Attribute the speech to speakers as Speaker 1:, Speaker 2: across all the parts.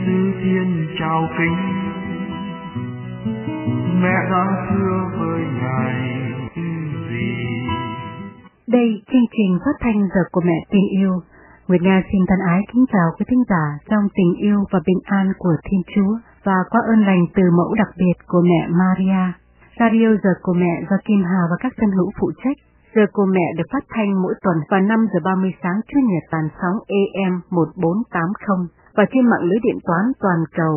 Speaker 1: Sư Thiên chào kính, mẹ đã thưa với ngài gì?
Speaker 2: Đây chương trình phát thanh Giờ của Mẹ Tình Yêu. Nguyệt Nga xin thân ái kính chào quý thính giả trong tình yêu và bình an của Thiên Chúa và qua ơn lành từ mẫu đặc biệt của mẹ Maria. Radio Giờ của Mẹ do Kim Hà và các thân hữu phụ trách. Giờ của Mẹ được phát thanh mỗi tuần vào 5 giờ 30 sáng Chủ nhật tần sóng AM 1480 và trên mạng lưới điện toán toàn cầu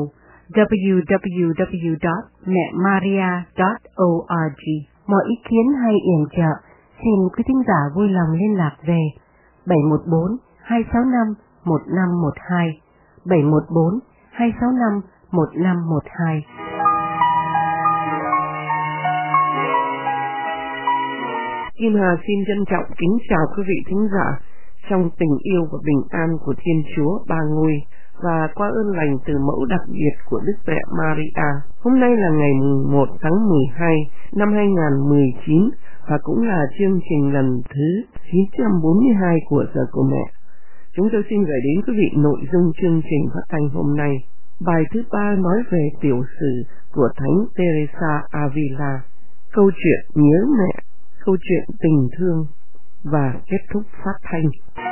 Speaker 2: www.mẹmaria.org. Mọi ý kiến hay yểm trợ xin quý thính giả vui lòng liên lạc về 714 265 1512 714 265 1512.
Speaker 3: Kim Hà xin trân trọng kính chào quý vị thính giả trong tình yêu và bình an của Thiên Chúa Ba Ngôi và qua ơn lành từ mẫu đặc biệt của Đức Mẹ Maria. Hôm nay là ngày 1 tháng 12 năm 2019 và cũng là chương trình lần thứ 942 của Giờ của Mẹ. Chúng tôi xin gửi đến quý vị nội dung chương trình phát thanh hôm nay. Bài thứ 3 nói về tiểu sử của Thánh Teresa Avila, câu chuyện nhớ mẹ, câu chuyện tình thương và kết thúc phát thanh.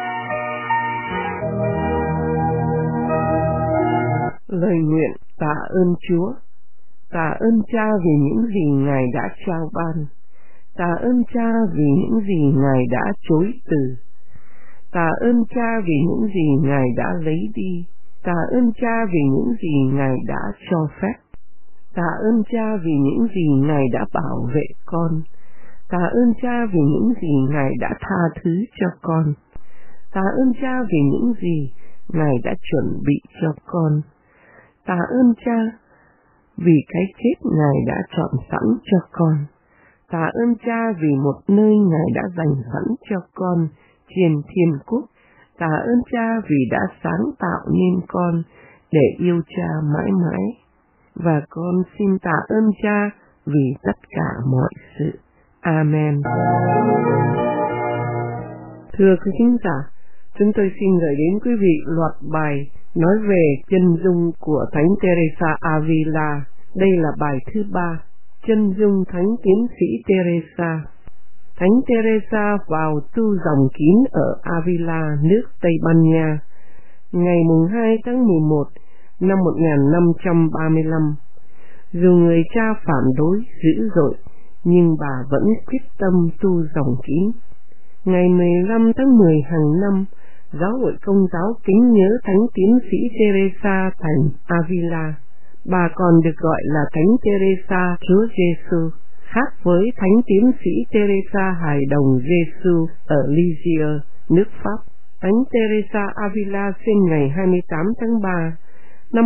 Speaker 3: Lời nguyện tạ ơn Chúa, tạ ơn Cha vì những gì Ngài đã trao ban, tạ ơn Cha vì những gì Ngài đã chối từ, tạ ơn Cha vì những gì Ngài đã lấy đi, tạ ơn Cha vì những gì Ngài đã cho phép, tạ ơn Cha vì những gì Ngài đã bảo vệ con, tạ ơn Cha vì những gì Ngài đã tha thứ cho con, tạ ơn Cha vì những gì Ngài đã chuẩn bị cho con, tạ ơn Cha vì cái chết Ngài đã chọn sẵn cho con, tạ ơn Cha vì một nơi Ngài đã dành sẵn cho con trên thiên quốc, tạ ơn Cha vì đã sáng tạo nên con để yêu Cha mãi mãi, và con xin tạ ơn Cha vì tất cả mọi sự. Amen. Thưa quý khán giả, chúng tôi xin gửi đến quý vị loạt bài nói về chân dung của Thánh Teresa Avila. Đây là bài thứ 3, chân dung Thánh Tiến sĩ Teresa. Thánh Teresa vào tu dòng kín ở Avila, nước Tây Ban Nha, ngày 2 tháng 11 năm 1535. Dù người cha phản đối dữ dội, nhưng bà vẫn quyết tâm tu dòng kín. Ngày 15 tháng 10 hàng năm, Giáo hội Công giáo kính nhớ Thánh Tiến sĩ Teresa thành Avila. Bà còn được gọi là Thánh Teresa Chúa Giêsu, khác với Thánh Tiến sĩ Teresa Hài Đồng Giêsu ở Lisieux, nước Pháp. Thánh Teresa Avila sinh ngày 28 tháng 3 năm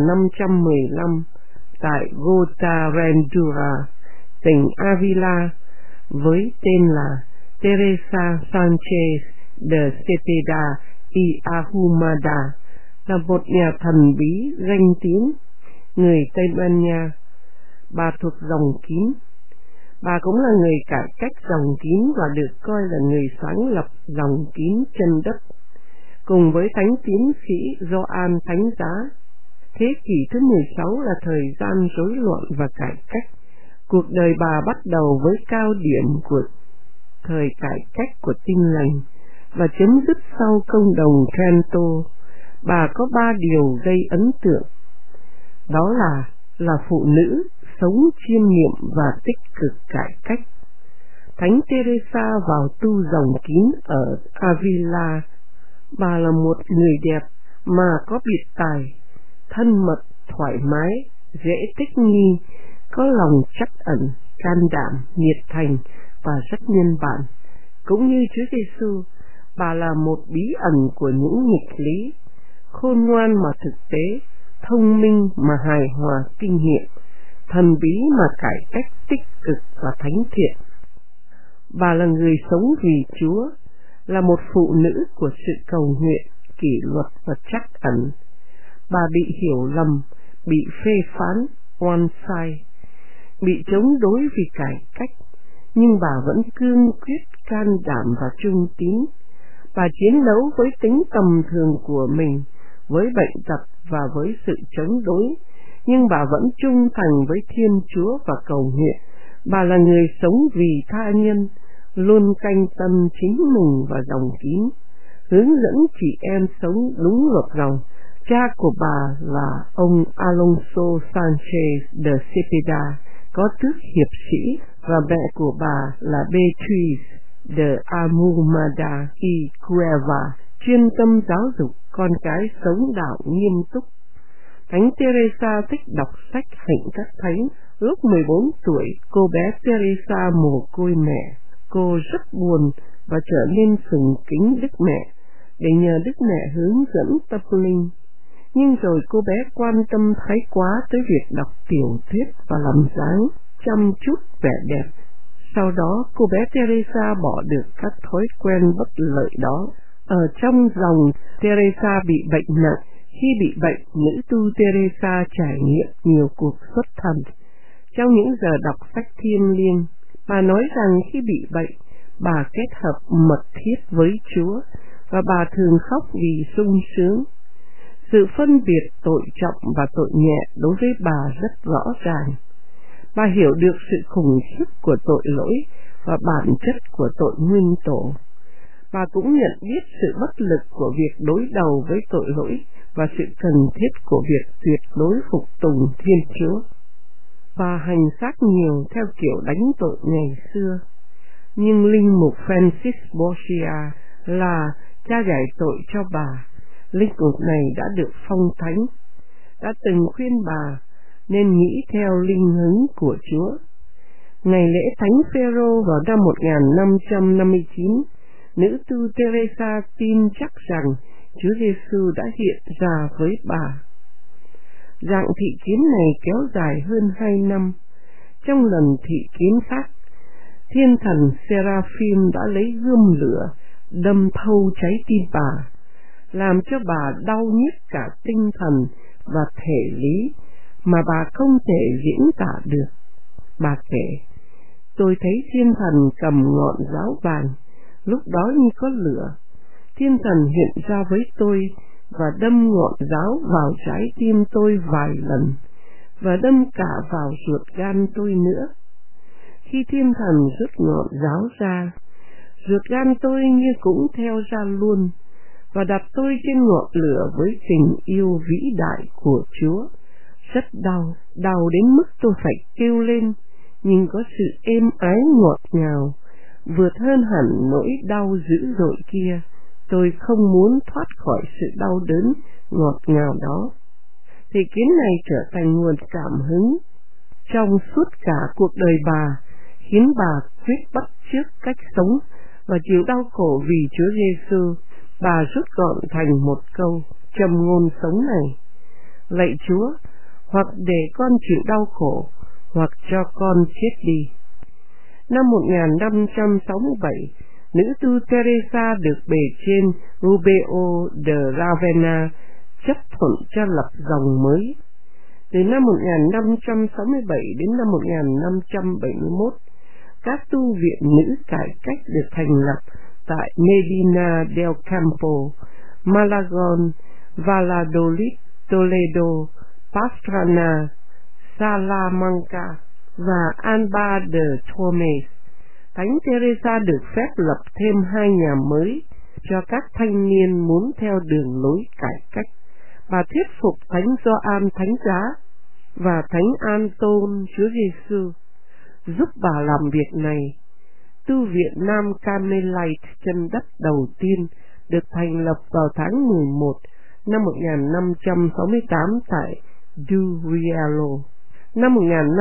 Speaker 3: 1515 tại Gotarendura, tỉnh Avila, với tên là Teresa Sanchez de Cepeda y Ahumada, là một nhà thần bí danh tiếng người Tây Ban Nha. Bà thuộc dòng kín. Bà cũng là người cải cách dòng kín và được coi là người sáng lập dòng kín chân đất, cùng với Thánh Tiến sĩ Gioan Thánh Giá. Thế kỷ thứ 16 là thời gian rối loạn và cải cách. Cuộc đời bà bắt đầu với cao điểm của thời cải cách của Tin lành và chấm dứt sau công đồng Trento. Bà có 3 điều gây ấn tượng. Đó là phụ nữ, sống chiêm nghiệm và tích cực cải cách. Thánh Teresa vào tu dòng kín ở Avila. Bà là một người đẹp mà có biệt tài, thân mật, thoải mái, dễ thích nghi, có lòng trắc ẩn, can đảm, nhiệt thành và rất nhân bản. Cũng như Chúa Giêsu, bà là một bí ẩn của những nghịch lý, khôn ngoan mà thực tế, thông minh mà hài hòa kinh nghiệm, thần bí mà cải cách tích cực và thánh thiện. Bà là người sống vì Chúa, là một phụ nữ của sự cầu nguyện, kỷ luật và trắc ẩn. Bà bị hiểu lầm, bị phê phán, oan sai, bị chống đối vì cải cách, nhưng bà vẫn cương quyết, can đảm và trung tín. Bà chiến đấu với tính tầm thường của mình với bệnh tật và với sự chống đối, nhưng bà vẫn trung thành với Thiên Chúa và cầu nguyện. Bà là người sống vì tha nhân, luôn canh tâm chính mình và dòng kín, hướng dẫn chị em sống đúng luật dòng. Cha của bà là ông Alonso Sanchez de Cepeda, có tước hiệp sĩ, và mẹ của bà là Beatriz de Almada y Cueva, chuyên tâm giáo dục con cái sống đạo nghiêm túc. Thánh Teresa thích đọc sách Hạnh các Thánh. Lúc 14 tuổi, cô bé Teresa mồ côi mẹ. Cô rất buồn và trở nên sùng kính Đức Mẹ để nhờ Đức Mẹ hướng dẫn tâm linh. Nhưng rồi cô bé quan tâm thái quá tới việc đọc tiểu thuyết và làm dáng, chăm chút vẻ đẹp. Sau đó, cô bé Teresa bỏ được các thói quen bất lợi đó. Ở trong dòng, Teresa bị bệnh nặng. Khi bị bệnh, nữ tu Teresa trải nghiệm nhiều cuộc xuất thần. Trong những giờ đọc sách thiêng liêng, bà nói rằng khi bị bệnh, bà kết hợp mật thiết với Chúa, và bà thường khóc vì sung sướng. Sự phân biệt tội trọng và tội nhẹ đối với bà rất rõ ràng. Bà hiểu được sự khủng khiếp của tội lỗi và bản chất của tội nguyên tổ. Bà cũng nhận biết sự bất lực của việc đối đầu với tội lỗi và sự cần thiết của việc tuyệt đối phục tùng Thiên Chúa. Bà hành xác nhiều theo kiểu đánh tội ngày xưa. Nhưng linh mục Francis Borgia là cha giải tội cho bà. Linh mục này đã được phong thánh, đã từng khuyên bà nên nghĩ theo linh hứng của Chúa. Ngày lễ Thánh Phêrô vào năm 1559, nữ tu Teresa tin chắc rằng Chúa Giêsu đã hiện ra với bà. Dạng thị kiến này kéo dài hơn 2 năm. Trong lần thị kiến khác, thiên thần Seraphim đã lấy gươm lửa đâm thâu trái tim bà, làm cho bà đau nhức cả tinh thần và thể lý mà bà không thể diễn tả được. Bà kể, tôi thấy thiên thần cầm ngọn giáo vàng, lúc đó như có lửa. Thiên thần hiện ra với tôi và đâm ngọn giáo vào trái tim tôi vài lần, và đâm cả vào ruột gan tôi nữa. Khi thiên thần rút ngọn giáo ra, ruột gan tôi như cũng theo ra luôn, và đặt tôi trên ngọn lửa với tình yêu vĩ đại của Chúa. Rất đau, đau đến mức tôi phải kêu lên, nhưng có sự êm ái ngọt ngào, vượt hơn hẳn nỗi đau dữ dội kia. Tôi không muốn thoát khỏi sự đau đớn ngọt ngào đó. Thị kiến này trở thành nguồn cảm hứng trong suốt cả cuộc đời bà, khiến bà quyết bắt chước cách sống và chịu đau khổ vì Chúa Giêsu. Bà rút gọn thành một câu châm ngôn sống này: lạy Chúa, hoặc để con chịu đau khổ, hoặc cho con chết đi. Năm 1567, nữ tu Teresa được bề trên Rubeo de Ravenna chấp thuận cho lập dòng mới. Từ năm 1567 đến năm 1571, các tu viện nữ cải cách được thành lập tại Medina del Campo, Malagon, Valladolid, Toledo, Pastrana, Salamanca và Alba de Tormes. Thánh Teresa được phép lập thêm 2 nhà mới cho các thanh niên muốn theo đường lối cải cách. Bà thuyết phục Thánh Gioan Thánh Giá và Thánh Anton Chúa Giêsu giúp bà làm việc này. Tu viện Nam Carmelite chân đất đầu tiên được thành lập vào tháng 11 năm 1568 tại Durielo. Năm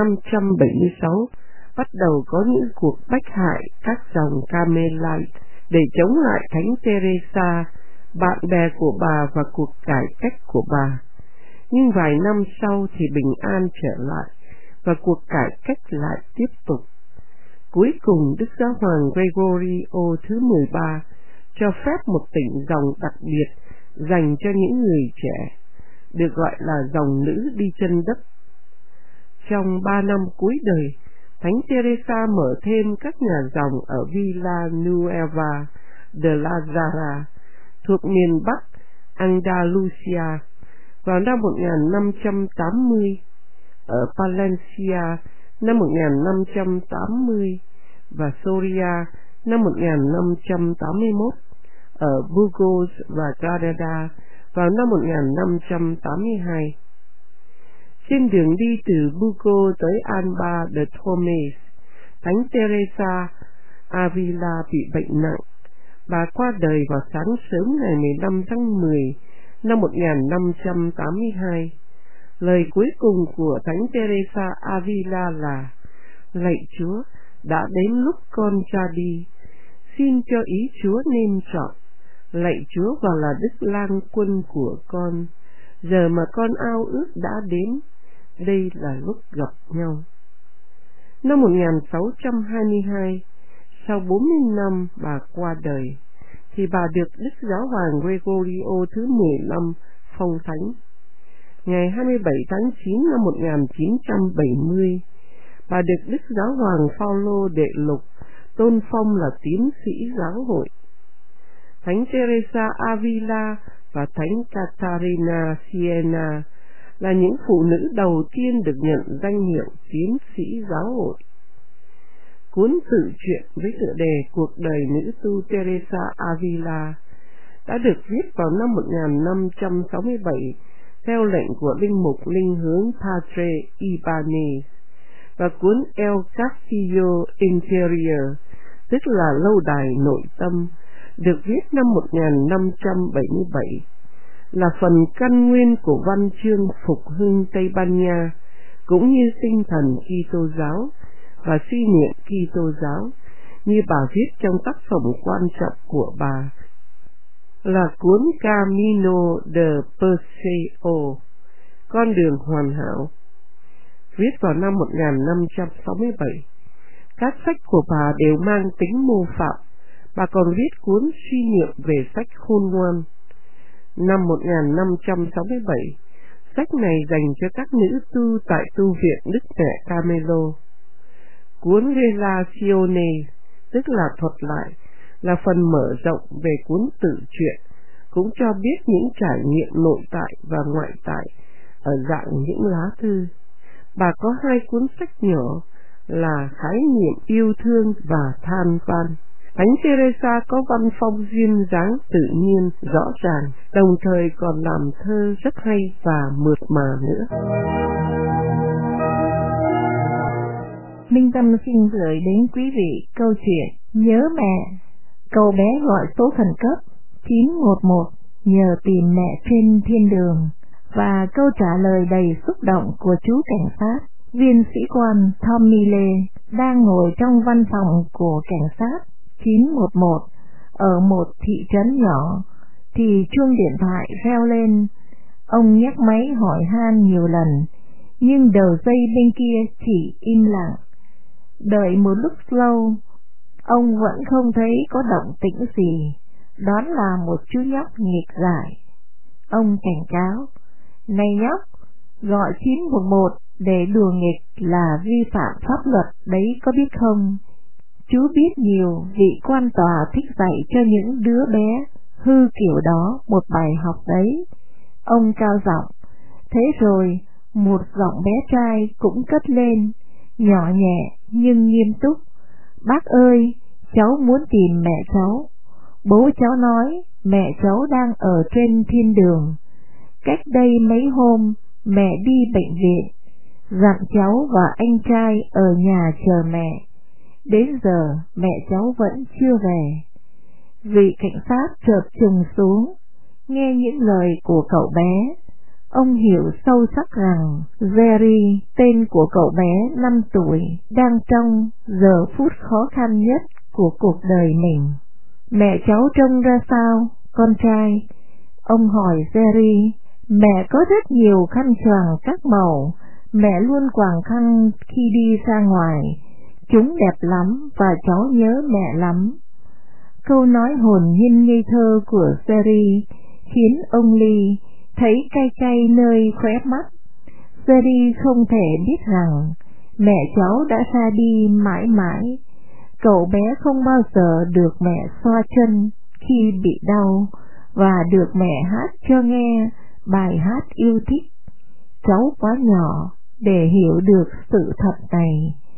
Speaker 3: 1576, bắt đầu có những cuộc bách hại các dòng Carmelite để chống lại Thánh Teresa, bạn bè của bà và cuộc cải cách của bà. Nhưng vài năm sau thì bình an trở lại và cuộc cải cách lại tiếp tục. Cuối cùng, Đức Giáo hoàng Gregorio thứ 13 cho phép một tỉnh dòng đặc biệt dành cho những người trẻ, được gọi là dòng nữ đi chân đất. Trong 3 năm cuối đời, Thánh Teresa mở thêm các nhà dòng ở Villa Nueva de la Zara thuộc miền Bắc Andalusia vào năm 1580, ở Palencia năm 1580 và Soria năm 1581, ở Burgos và Granada vào năm 1582. Trên đường đi từ Burgos tới Alba de Tormes, Thánh Teresa Avila bị bệnh nặng. Bà qua đời vào sáng sớm ngày 15 tháng 10 năm 1582. Lời cuối cùng của Thánh Teresa Avila là: Lạy Chúa, đã đến lúc con ra đi, xin cho ý Chúa nên chọn. Lạy Chúa và là Đức Lang Quân của con, giờ mà con ao ước đã đến, đây là lúc gặp nhau. Năm 1622, sau 40 năm bà qua đời, thì bà được Đức Giáo hoàng Gregorio thứ 15 phong thánh. Ngày 27 tháng 9 năm 1970, bà được Đức Giáo hoàng Phaolô đệ lục tôn phong là tiến sĩ giáo hội. Thánh Teresa Avila và Thánh Catarina Siena là những phụ nữ đầu tiên được nhận danh hiệu tiến sĩ giáo hội. Cuốn tự truyện với tựa đề Cuộc đời nữ tu Teresa Avila đã được viết vào năm 1567 theo lệnh của linh mục linh hướng Padre Ibanez, và cuốn El Castillo Interior, tức là lâu đài nội tâm, được viết năm 1577, là phần căn nguyên của văn chương phục hưng Tây Ban Nha, cũng như tinh thần Kitô giáo và suy niệm Kitô giáo, như bà viết trong tác phẩm quan trọng của bà là cuốn Camino de Perseo, con đường hoàn hảo, viết vào năm 1567. Các sách của bà đều mang tính mô phạm. Bà còn viết cuốn suy niệm về sách khôn ngoan. Năm 1567, sách này dành cho các nữ tu tại tu viện Đức Mẹ Carmelo. Cuốn Relazione, tức là thuật lại, là phần mở rộng về cuốn tự truyện, cũng cho biết những trải nghiệm nội tại và ngoại tại ở dạng những lá thư. Bà có hai cuốn sách nhỏ là Khái niệm yêu thương và Than van. Thánh Teresa có văn phong duyên dáng tự nhiên, rõ ràng, đồng thời còn làm thơ rất hay và mượt mà nữa.
Speaker 4: Minh Tâm xin gửi đến quý vị câu chuyện Nhớ Mẹ. Cậu bé gọi số khẩn cấp 911 nhờ tìm mẹ trên thiên đường, và câu trả lời đầy xúc động của chú cảnh sát, viên sĩ quan Tommy Lee, đang ngồi trong văn phòng của cảnh sát 911 ở một thị trấn nhỏ, thì chuông điện thoại reo lên. Ông nhấc máy hỏi han nhiều lần, nhưng đầu dây bên kia chỉ im lặng. Đợi một lúc lâu, ông vẫn không thấy có động tĩnh gì. Đoán là một chú nhóc nghịch dại. Ông cảnh cáo: Này nhóc, gọi 911 để đùa nghịch là vi phạm pháp luật đấy, có biết không? Chú biết nhiều vị quan tòa thích dạy cho những đứa bé hư kiểu đó một bài học đấy. Ông cao giọng. Thế rồi một giọng bé trai cũng cất lên, nhỏ nhẹ nhưng nghiêm túc: Bác ơi, cháu muốn tìm mẹ cháu. Bố cháu nói mẹ cháu đang ở trên thiên đường. Cách đây mấy hôm mẹ đi bệnh viện, dặn cháu và anh trai ở nhà chờ mẹ. Đến giờ mẹ cháu vẫn chưa về. Vị cảnh sát chợt trùng xuống, nghe những lời của cậu bé. Ông hiểu sâu sắc rằng Jerry, tên của cậu bé 5 tuổi, đang trong giờ phút khó khăn nhất của cuộc đời mình. Mẹ cháu trông ra sao, con trai? Ông hỏi Jerry. Mẹ có rất nhiều khăn choàng các màu. Mẹ luôn quàng khăn khi đi ra ngoài. Chúng đẹp lắm và cháu nhớ mẹ lắm. Câu nói hồn nhiên ngây thơ của Jerry khiến ông Lee thấy cay cay nơi khóe mắt. Jerry không thể biết rằng mẹ cháu đã ra đi mãi mãi. Cậu bé không bao giờ được mẹ xoa chân khi bị đau, và được mẹ hát cho nghe bài hát yêu thích. Cháu quá nhỏ để hiểu được sự thật này.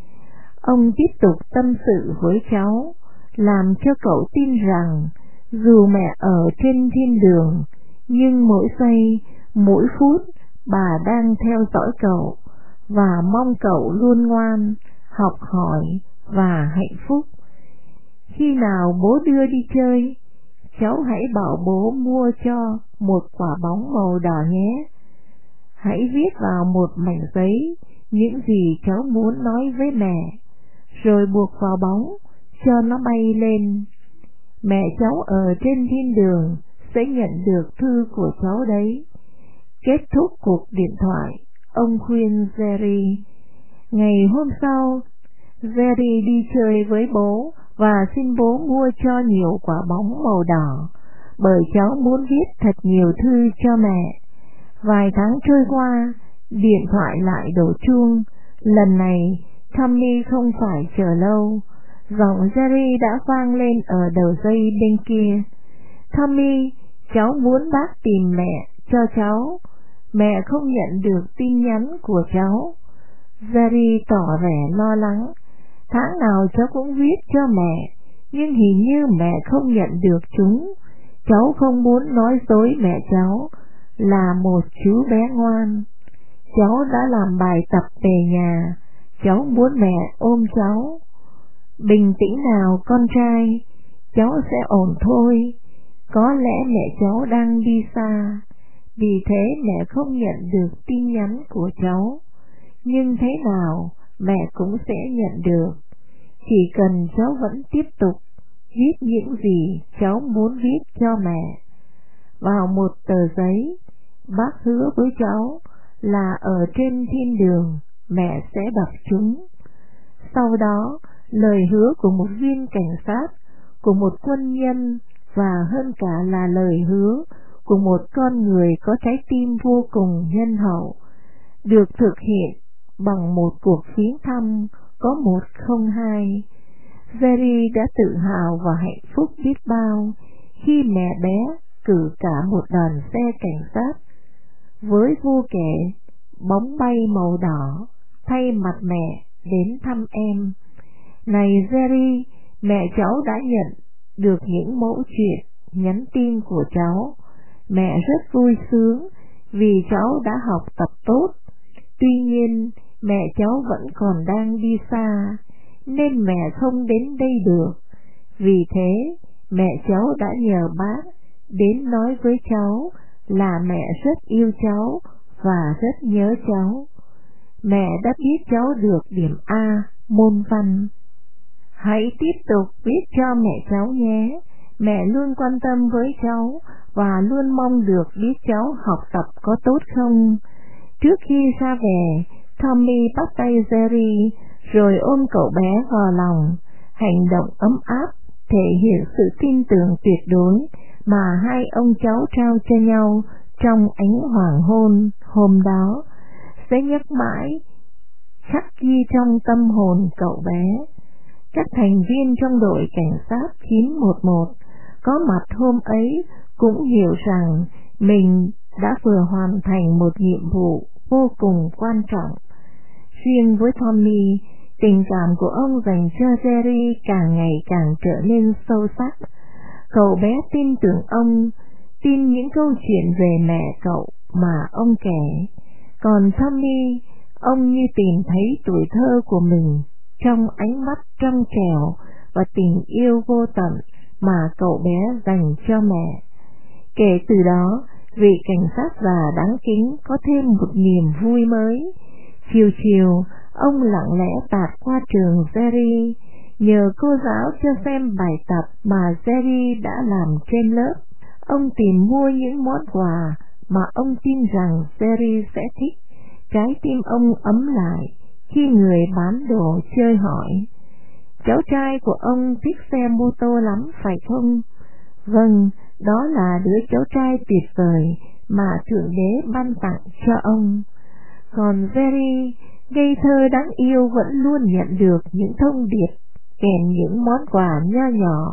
Speaker 4: Ông tiếp tục tâm sự với cháu, làm cho cậu tin rằng dù mẹ ở trên thiên đường, nhưng mỗi giây, mỗi phút bà đang theo dõi cậu và mong cậu luôn ngoan, học hỏi và hạnh phúc. Khi nào bố đưa đi chơi, cháu hãy bảo bố mua cho một quả bóng màu đỏ nhé. Hãy viết vào một mảnh giấy những gì cháu muốn nói với mẹ, rồi buộc vào bóng cho nó bay lên. Mẹ cháu ở trên thiên đường sẽ nhận được thư của cháu đấy. Kết thúc cuộc điện thoại, ông khuyên Jerry. Ngày hôm sau, Jerry đi chơi với bố và xin bố mua cho nhiều quả bóng màu đỏ, bởi cháu muốn viết thật nhiều thư cho mẹ. Vài tháng trôi qua, điện thoại lại đổ chuông. Lần này, Tommy không phải chờ lâu. Giọng Jerry đã vang lên ở đầu dây bên kia. Tommy, cháu muốn bác tìm mẹ cho cháu. Mẹ không nhận được tin nhắn của cháu. Jerry tỏ vẻ lo lắng. Tháng nào cháu cũng viết cho mẹ, nhưng hình như mẹ không nhận được chúng. Cháu không muốn nói dối mẹ cháu là một chú bé ngoan. Cháu đã làm bài tập về nhà, cháu muốn mẹ ôm cháu. Bình tĩnh nào con trai, cháu sẽ ổn thôi. Có lẽ mẹ cháu đang đi xa, vì thế mẹ không nhận được tin nhắn của cháu. Nhưng thế nào mẹ cũng sẽ nhận được, chỉ cần cháu vẫn tiếp tục viết những gì cháu muốn viết cho mẹ. Vào một tờ giấy, bác hứa với cháu là ở trên thiên đường mẹ sẽ đọc chúng. Sau đó, lời hứa của một viên cảnh sát, của một quân nhân, và hơn cả là lời hứa của một con người có trái tim vô cùng nhân hậu, được thực hiện bằng một cuộc viếng thăm có 102. Jerry đã tự hào và hạnh phúc biết bao khi mẹ bé cử cả một đoàn xe cảnh sát với vô kể bóng bay màu đỏ thay mặt mẹ đến thăm em. Này Jerry, mẹ cháu đã nhận được những mẫu chuyện nhắn tin của cháu. Mẹ rất vui sướng vì cháu đã học tập tốt. Tuy nhiên, mẹ cháu vẫn còn đang đi xa, nên mẹ không đến đây được. Vì thế, mẹ cháu đã nhờ bác đến nói với cháu là mẹ rất yêu cháu và rất nhớ cháu. Mẹ đã biết cháu được điểm A môn văn. Hãy tiếp tục viết cho mẹ cháu nhé. Mẹ luôn quan tâm với cháu và luôn mong được biết cháu học tập có tốt không. Trước khi ra về, Tommy bắt tay Jerry rồi ôm cậu bé vào lòng. Hành động ấm áp thể hiện sự tin tưởng tuyệt đối mà hai ông cháu trao cho nhau trong ánh hoàng hôn hôm đó sẽ nhắc mãi, khắc ghi trong tâm hồn cậu bé. Các thành viên trong đội cảnh sát 911 có mặt hôm ấy cũng hiểu rằng mình đã vừa hoàn thành một nhiệm vụ vô cùng quan trọng. Riêng với Tommy, tình cảm của ông dành cho Jerry càng ngày càng trở nên sâu sắc. Cậu bé tin tưởng ông, tin những câu chuyện về mẹ cậu mà ông kể. Còn Tommy, ông như tìm thấy tuổi thơ của mình trong ánh mắt trong trẻo và tình yêu vô tận mà cậu bé dành cho mẹ. Kể từ đó, vị cảnh sát già đáng kính có thêm một niềm vui mới. Chiều chiều, ông lặng lẽ tạt qua trường Jerry, nhờ cô giáo cho xem bài tập mà Jerry đã làm trên lớp. Ông tìm mua những món quà mà ông tin rằng Jerry sẽ thích. Trái tim ông ấm lại khi người bán đồ chơi hỏi: cháu trai của ông thích xe mô tô lắm phải không? Vâng, đó là đứa cháu trai tuyệt vời mà Thượng Đế ban tặng cho ông. Còn Jerry, ngây thơ đáng yêu, vẫn luôn nhận được những thông điệp kèm những món quà nho nhỏ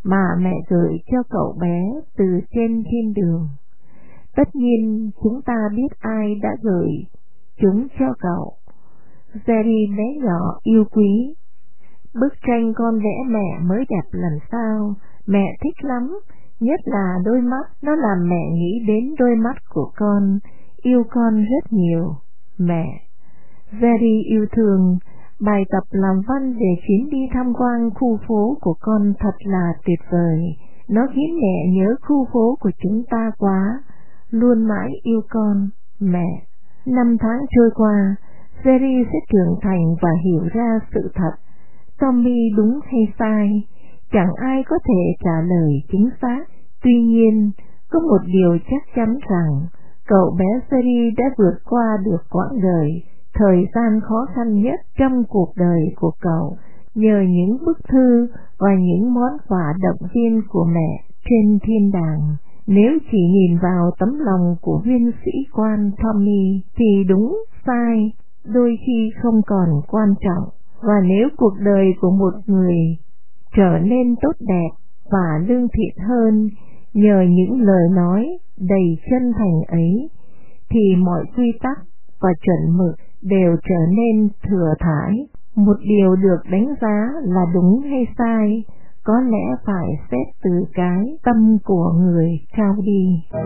Speaker 4: mà mẹ gửi cho cậu bé từ trên thiên đường. Tất nhiên chúng ta biết ai đã gửi chúng cho cậu. Jerry bé nhỏ yêu quý, bức tranh con vẽ mẹ mới đẹp làm sao, mẹ thích lắm, nhất là đôi mắt, nó làm mẹ nghĩ đến đôi mắt của con, yêu con rất nhiều, mẹ. Jerry yêu thương, bài tập làm văn về chuyến đi tham quan khu phố của con thật là tuyệt vời, nó khiến mẹ nhớ khu phố của chúng ta quá, luôn mãi yêu con, mẹ. 5 tháng trôi qua, Jerry sẽ trưởng thành và hiểu ra sự thật. Tommy đúng hay sai, chẳng ai có thể trả lời chính xác. Tuy nhiên, có một điều chắc chắn rằng cậu bé Jerry đã vượt qua được quãng đời, thời gian khó khăn nhất trong cuộc đời của cậu, nhờ những bức thư và những món quà động viên của mẹ trên thiên đàng. Nếu chỉ nhìn vào tấm lòng của viên sĩ quan Tommy thì đúng, sai, đôi khi không còn quan trọng. Và nếu cuộc đời của một người trở nên tốt đẹp và lương thiện hơn nhờ những lời nói đầy chân thành ấy, thì mọi quy tắc và chuẩn mực đều trở nên thừa thãi. Một điều được đánh giá là đúng hay sai có lẽ phải xét từ cái tâm của người trao đi.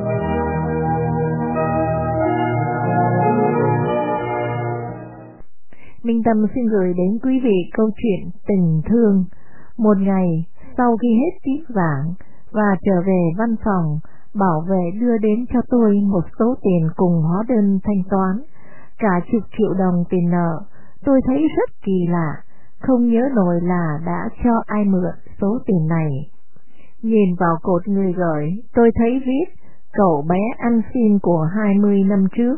Speaker 4: Minh Tâm xin gửi đến quý vị câu chuyện tình thương. Một ngày, sau khi hết tín giảng và trở về văn phòng, bảo vệ đưa đến cho tôi một số tiền cùng hóa đơn thanh toán, cả chục triệu đồng tiền nợ. Tôi thấy rất kỳ lạ, không nhớ nổi là đã cho ai mượn số tiền này. Nhìn vào cột người gửi, tôi thấy viết cậu bé ăn xin của 20 năm trước.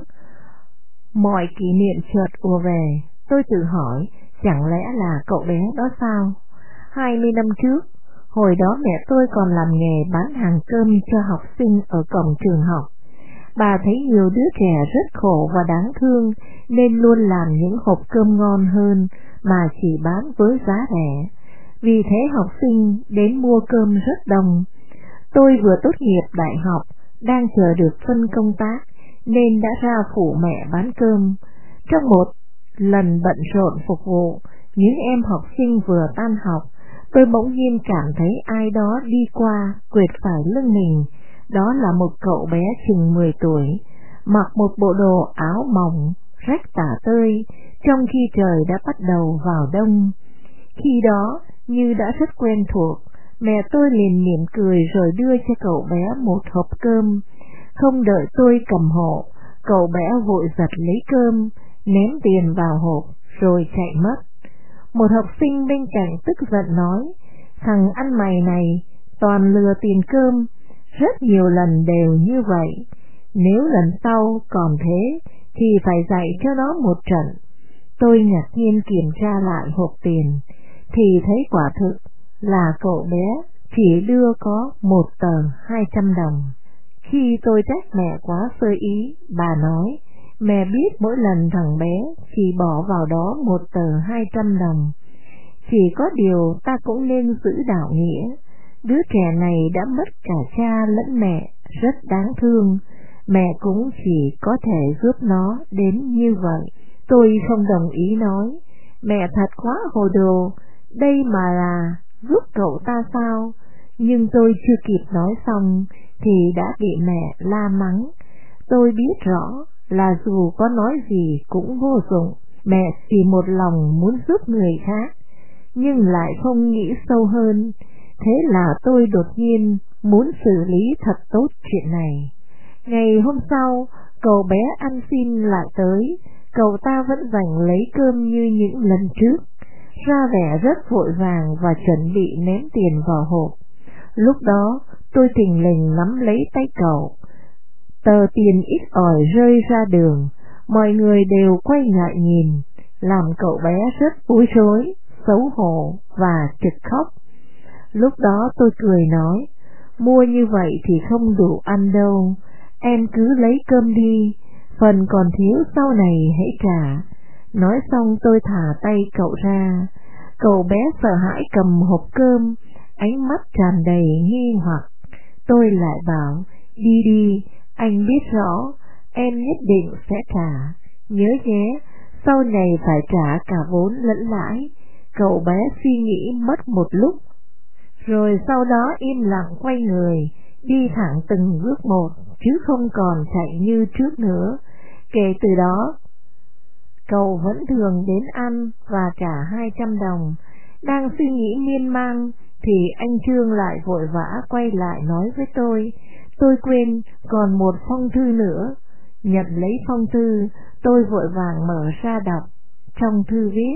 Speaker 4: Mọi kỷ niệm chợt ùa về. Tôi tự hỏi, chẳng lẽ là cậu bé đó sao? 20 năm trước, hồi đó mẹ tôi còn làm nghề bán hàng cơm cho học sinh ở cổng trường học. Bà thấy nhiều đứa trẻ rất khổ và đáng thương nên luôn làm những hộp cơm ngon hơn mà chỉ bán với giá rẻ. Vì thế học sinh đến mua cơm rất đông. Tôi vừa tốt nghiệp đại học, đang chờ được phân công tác nên đã ra phụ mẹ bán cơm. Trong một lần bận rộn phục vụ những em học sinh vừa tan học, tôi bỗng nhiên cảm thấy ai đó đi qua quệt phải lưng mình. Đó là một cậu bé chừng 10 tuổi, mặc một bộ đồ áo mỏng, rách tả tơi, trong khi trời đã bắt đầu vào đông. Khi đó, như đã rất quen thuộc, mẹ tôi liền mỉm cười rồi đưa cho cậu bé một hộp cơm. Không đợi tôi cầm hộ, cậu bé vội giật lấy cơm, ném tiền vào hộp, rồi chạy mất. Một học sinh bên cạnh tức giận nói, thằng ăn mày này toàn lừa tiền cơm, rất nhiều lần đều như vậy. Nếu lần sau còn thế thì phải dạy cho nó một trận. Tôi ngạc nhiên kiểm tra lại hộp tiền thì thấy quả thực là cậu bé chỉ đưa có một tờ 200 đồng. Khi tôi trách mẹ quá sơ ý, bà nói, mẹ biết mỗi lần thằng bé chỉ bỏ vào đó một tờ 200 đồng. Chỉ có điều ta cũng nên giữ đạo nghĩa. Đứa trẻ này đã mất cả cha lẫn mẹ, rất đáng thương. Mẹ cũng chỉ có thể giúp nó đến như vậy. Tôi không đồng ý nói, mẹ thật quá hồ đồ, đây mà là giúp cậu ta sao? Nhưng tôi chưa kịp nói xong thì đã bị mẹ la mắng. Tôi biết rõ là dù có nói gì cũng vô dụng, mẹ chỉ một lòng muốn giúp người khác, nhưng lại không nghĩ sâu hơn. Thế là tôi đột nhiên muốn xử lý thật tốt chuyện này. Ngày hôm sau, cậu bé ăn xin lại tới, cậu ta vẫn giành lấy cơm như những lần trước, ra vẻ rất vội vàng và chuẩn bị ném tiền vào hộp. Lúc đó, tôi thình lình nắm lấy tay cậu. Tờ tiền ít ỏi rơi ra đường, mọi người đều quay lại nhìn, làm cậu bé rất bối rối, xấu hổ và trực khóc. Lúc đó tôi cười nói, mua như vậy thì không đủ ăn đâu, em cứ lấy cơm đi, phần còn thiếu sau này hãy trả. Nói xong tôi thả tay cậu ra. Cậu bé sợ hãi cầm hộp cơm, ánh mắt tràn đầy nghi hoặc. Tôi lại bảo, đi, anh biết rõ, em nhất định sẽ trả. Nhớ nhé, sau này phải trả cả vốn lẫn lãi. Cậu bé suy nghĩ mất một lúc, rồi sau đó im lặng quay người, đi thẳng từng bước một, chứ không còn chạy như trước nữa. Kể từ đó, cậu vẫn thường đến ăn và trả 200 đồng. Đang suy nghĩ miên man, thì anh Trương lại vội vã quay lại nói với tôi quên còn một phong thư nữa. Nhận lấy phong thư, tôi vội vàng mở ra đọc. Trong thư viết,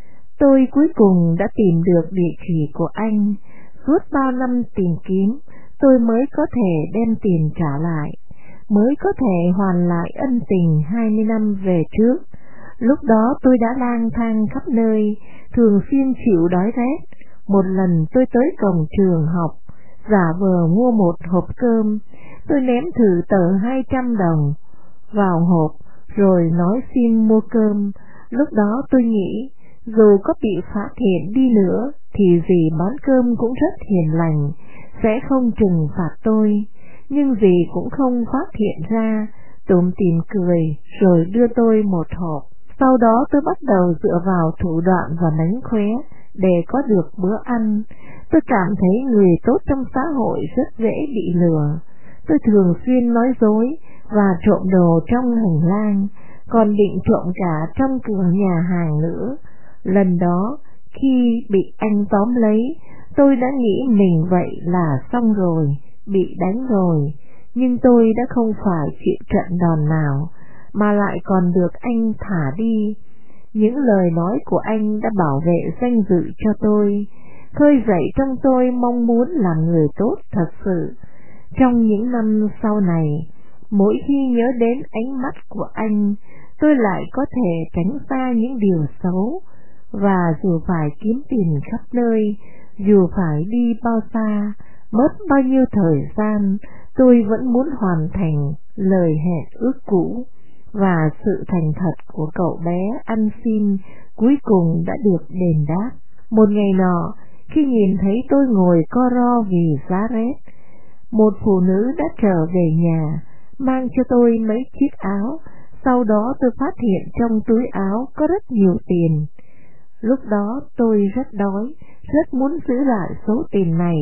Speaker 4: tôi cuối cùng đã tìm được địa chỉ của anh. Suốt bao năm tìm kiếm, tôi mới có thể đem tiền trả lại, mới có thể hoàn lại ân tình 20 năm về trước. Lúc đó tôi đã lang thang khắp nơi, thường xuyên chịu đói rét. Một lần tôi tới cổng trường học, giả vờ mua một hộp cơm. Tôi ném thử tờ 200 đồng vào hộp, rồi nói xin mua cơm. Lúc đó tôi nghĩ, dù có bị phát hiện đi nữa, thì dì bán cơm cũng rất hiền lành, sẽ không trừng phạt tôi. Nhưng dì cũng không phát hiện ra, tủm tỉm cười, rồi đưa tôi một hộp. Sau đó tôi bắt đầu dựa vào thủ đoạn và mánh khóe để có được bữa ăn. Tôi cảm thấy người tốt trong xã hội rất dễ bị lừa. Tôi thường xuyên nói dối và trộm đồ trong hành lang, còn định trộm cả trong cửa nhà hàng nữa. Lần đó, khi bị anh tóm lấy, tôi đã nghĩ mình vậy là xong rồi, bị đánh rồi. Nhưng tôi đã không phải chịu trận đòn nào, mà lại còn được anh thả đi. Những lời nói của anh đã bảo vệ danh dự cho tôi, khơi dậy trong tôi mong muốn làm người tốt thật sự. Trong những năm sau này, mỗi khi nhớ đến ánh mắt của anh, tôi lại có thể tránh xa những điều xấu. Và dù phải kiếm tiền khắp nơi, dù phải đi bao xa, mất bao nhiêu thời gian, tôi vẫn muốn hoàn thành lời hẹn ước cũ. Và sự thành thật của cậu bé ăn xin cuối cùng đã được đền đáp. Một ngày nọ, khi nhìn thấy tôi ngồi co ro vì giá rét, một phụ nữ đã trở về nhà, mang cho tôi mấy chiếc áo. Sau đó tôi phát hiện trong túi áo có rất nhiều tiền. Lúc đó tôi rất đói, rất muốn giữ lại số tiền này.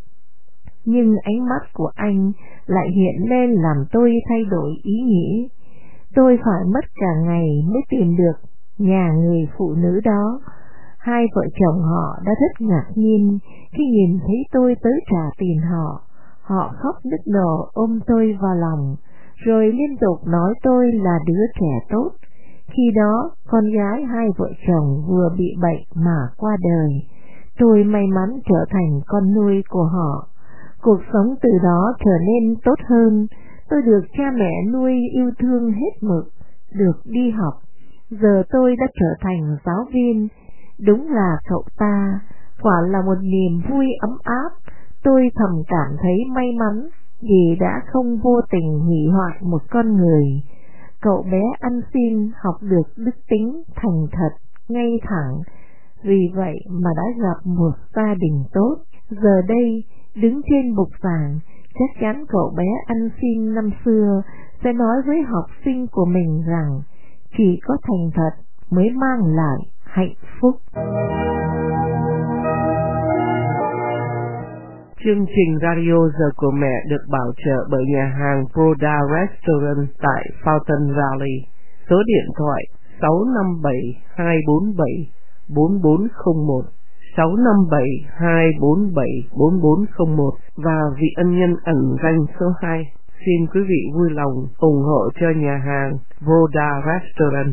Speaker 4: Nhưng ánh mắt của anh lại hiện lên làm tôi thay đổi ý nghĩ. Tôi phải mất cả ngày mới tìm được nhà người phụ nữ đó. Hai vợ chồng họ đã rất ngạc nhiên khi nhìn thấy tôi tới trả tiền họ. Họ khóc nức nở ôm tôi vào lòng, rồi liên tục nói tôi là đứa trẻ tốt. Khi đó, con gái hai vợ chồng vừa bị bệnh mà qua đời. Tôi may mắn trở thành con nuôi của họ. Cuộc sống từ đó trở nên tốt hơn. Tôi được cha mẹ nuôi yêu thương hết mực, được đi học. Giờ tôi đã trở thành giáo viên. Đúng là cậu ta, quả là một niềm vui ấm áp. Tôi thầm cảm thấy may mắn vì đã không vô tình hủy hoại một con người. Cậu bé ăn xin học được đức tính thành thật, ngay thẳng, vì vậy mà đã gặp một gia đình tốt. Giờ đây, đứng trên bục giảng, chắc chắn cậu bé ăn xin năm xưa sẽ nói với học sinh của mình rằng chỉ có thành thật mới mang lại hạnh phúc.
Speaker 3: Chương trình Radio Giờ của Mẹ được bảo trợ bởi nhà hàng Broda Restaurant tại Fountain Valley. Số điện thoại 657-247-4401, 657-247-4401 và vị ân nhân ẩn danh số 2. Xin quý vị vui lòng ủng hộ cho nhà hàng Broda Restaurant.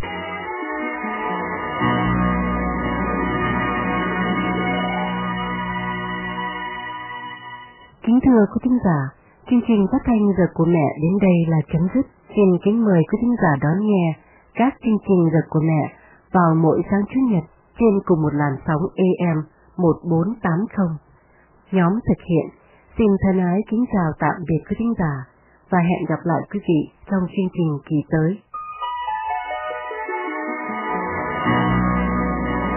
Speaker 2: Kính thưa quý thính giả, chương trình phát thanh Giờ của Mẹ đến đây là chấm dứt. Xin kính mời quý thính giả đón nghe các chương trình Giờ của Mẹ vào mỗi sáng Chủ nhật trên cùng một làn sóng AM 1480. Nhóm thực hiện xin thân ái kính chào tạm biệt quý thính giả và hẹn gặp lại quý vị trong chương trình kỳ tới.